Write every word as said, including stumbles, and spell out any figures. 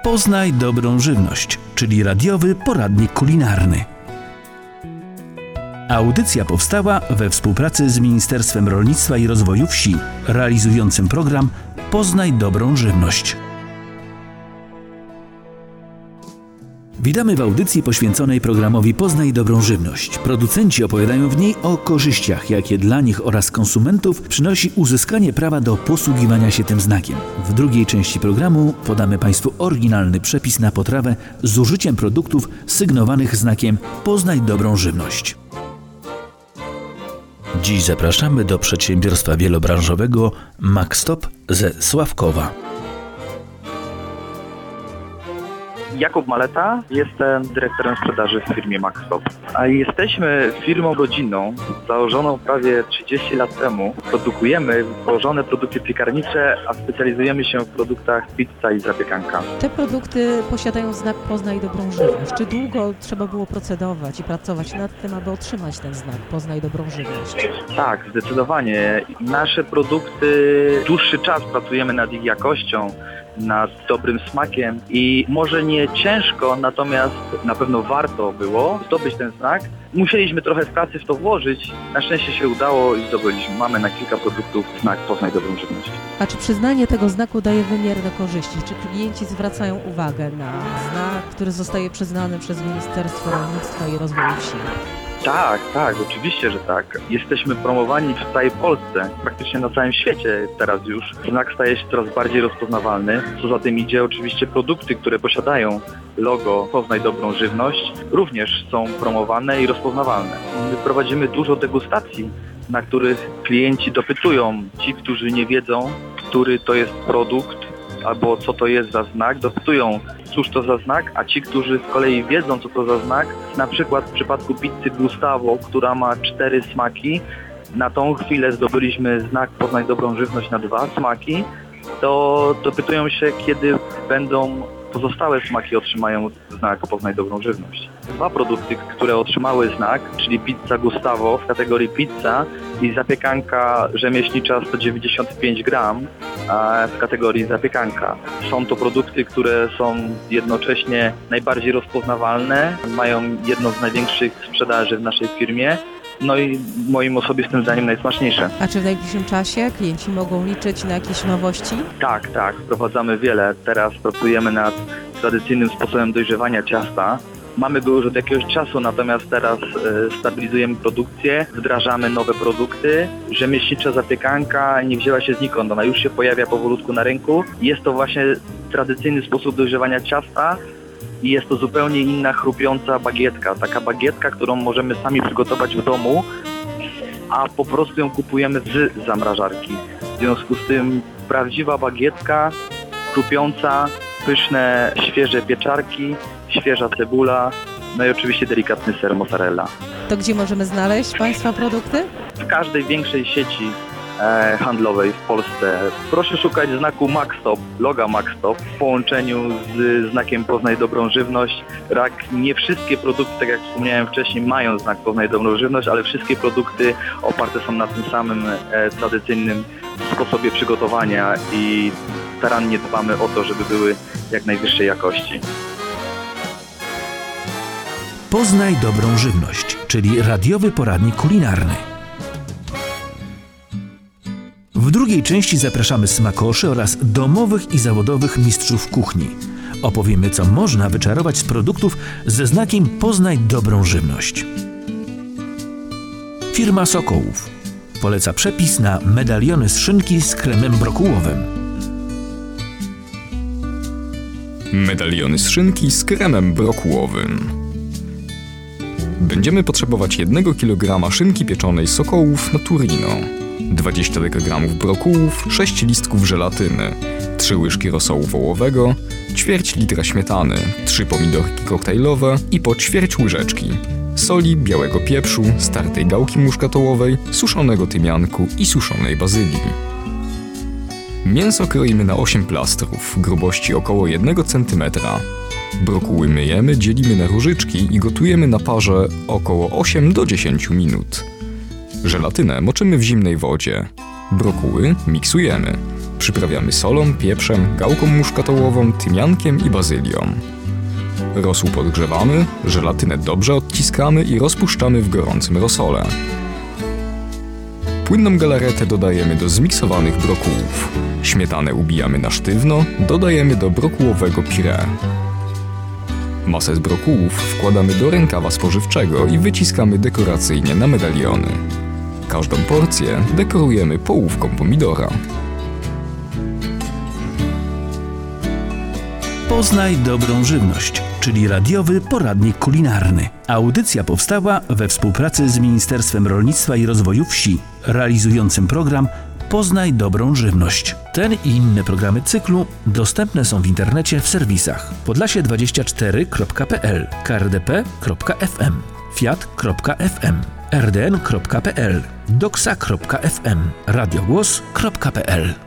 Poznaj dobrą żywność, czyli radiowy poradnik kulinarny. Audycja powstała we współpracy z Ministerstwem Rolnictwa i Rozwoju Wsi, realizującym program Poznaj dobrą żywność. Witamy w audycji poświęconej programowi Poznaj dobrą żywność. Producenci opowiadają w niej o korzyściach, jakie dla nich oraz konsumentów przynosi uzyskanie prawa do posługiwania się tym znakiem. W drugiej części programu podamy Państwu oryginalny przepis na potrawę z użyciem produktów sygnowanych znakiem Poznaj dobrą żywność. Dziś zapraszamy do przedsiębiorstwa wielobranżowego Maxtop ze Sławkowa. Jakub Maleta, jestem dyrektorem sprzedaży w firmie Maxtop. A jesteśmy firmą rodzinną, założoną prawie trzydzieści lat temu. Produkujemy wytworzone produkty piekarnicze, a specjalizujemy się w produktach pizza i zapiekanka. Te produkty posiadają znak Poznaj dobrą żywność. Czy długo trzeba było procedować i pracować nad tym, aby otrzymać ten znak Poznaj dobrą żywność? Tak, zdecydowanie. Nasze produkty, dłuższy czas pracujemy nad ich jakością, nad dobrym smakiem i może nie ciężko, natomiast na pewno warto było zdobyć ten znak. Musieliśmy trochę w pracy w to włożyć, na szczęście się udało i zdobyliśmy. Mamy na kilka produktów znak Poznaj dobrą żywność. A czy przyznanie tego znaku daje wymierne korzyści? Czy klienci zwracają uwagę na znak, który zostaje przyznany przez Ministerstwo Rolnictwa i Rozwoju Wsi? Tak, tak, oczywiście, że tak. Jesteśmy promowani w całej Polsce, praktycznie na całym świecie teraz już. Znak staje się coraz bardziej rozpoznawalny. Co za tym idzie, oczywiście produkty, które posiadają logo Poznaj dobrą żywność, również są promowane i rozpoznawalne. My prowadzimy dużo degustacji, na których klienci dopytują, ci, którzy nie wiedzą, który to jest produkt, albo co to jest za znak, dopytują, cóż to za znak, a ci, którzy z kolei wiedzą, co to za znak, na przykład w przypadku pizzy Gustavo, która ma cztery smaki, na tą chwilę zdobyliśmy znak Poznaj dobrą żywność na dwa smaki, to dopytują się, kiedy będą pozostałe smaki otrzymają znak Poznaj dobrą żywność. Dwa produkty, które otrzymały znak, czyli pizza Gustavo w kategorii pizza i zapiekanka rzemieślnicza sto dziewięćdziesiąt pięć gram w kategorii zapiekanka. Są to produkty, które są jednocześnie najbardziej rozpoznawalne, mają jedną z największych sprzedaży w naszej firmie, no i moim osobistym zdaniem najsmaczniejsze. A czy w najbliższym czasie klienci mogą liczyć na jakieś nowości? Tak, tak, wprowadzamy wiele. Teraz pracujemy nad tradycyjnym sposobem dojrzewania ciasta. Mamy go już od jakiegoś czasu, natomiast teraz e, stabilizujemy produkcję, wdrażamy nowe produkty. Rzemieślnicza zapiekanka nie wzięła się znikąd, ona już się pojawia powolutku na rynku. Jest to właśnie tradycyjny sposób dojrzewania ciasta i jest to zupełnie inna chrupiąca bagietka. Taka bagietka, którą możemy sami przygotować w domu, a po prostu ją kupujemy z zamrażarki. W związku z tym prawdziwa bagietka, chrupiąca, pyszne, świeże pieczarki, świeża cebula, no i oczywiście delikatny ser mozzarella. To gdzie możemy znaleźć Państwa produkty? W każdej większej sieci e, handlowej w Polsce. Proszę szukać znaku Maxtop, loga Maxtop w połączeniu z znakiem Poznaj dobrą żywność. Rak, nie wszystkie produkty, tak jak wspomniałem wcześniej, mają znak Poznaj dobrą żywność, ale wszystkie produkty oparte są na tym samym e, tradycyjnym sposobie przygotowania i starannie dbamy o to, żeby były jak najwyższej jakości. Poznaj dobrą żywność, czyli radiowy poradnik kulinarny. W drugiej części zapraszamy smakoszy oraz domowych i zawodowych mistrzów kuchni. Opowiemy, co można wyczarować z produktów ze znakiem Poznaj dobrą żywność. Firma Sokołów poleca przepis na medaliony z szynki z kremem brokułowym. Medaliony z szynki z kremem brokułowym. Będziemy potrzebować jednego kilograma szynki pieczonej Sokołów Naturino, dwadzieścia dekagramów brokułów, sześć listków żelatyny, trzy łyżki rosołu wołowego, ćwierć litra śmietany, trzy pomidorki koktajlowe i po ćwierć łyżeczki, soli, białego pieprzu, startej gałki muszkatołowej, suszonego tymianku i suszonej bazylii. Mięso kroimy na osiem plastrów, grubości około jednego centymetra. Brokuły myjemy, dzielimy na różyczki i gotujemy na parze około osiem do dziesięciu minut. Żelatynę moczymy w zimnej wodzie. Brokuły miksujemy. Przyprawiamy solą, pieprzem, gałką muszkatołową, tymiankiem i bazylią. Rosół podgrzewamy, żelatynę dobrze odciskamy i rozpuszczamy w gorącym rosole. Płynną galaretę dodajemy do zmiksowanych brokułów. Śmietanę ubijamy na sztywno, dodajemy do brokułowego puree. Masę z brokułów wkładamy do rękawa spożywczego i wyciskamy dekoracyjnie na medaliony. Każdą porcję dekorujemy połówką pomidora. Poznaj dobrą żywność, czyli radiowy poradnik kulinarny. Audycja powstała we współpracy z Ministerstwem Rolnictwa i Rozwoju Wsi, realizującym program Poznaj dobrą żywność. Ten i inne programy cyklu dostępne są w internecie w serwisach podlasie dwadzieścia cztery kropka p l, k r d p kropka f m, fiat kropka f m, r d n kropka p l, doksa kropka f m, radiogłos kropka p l.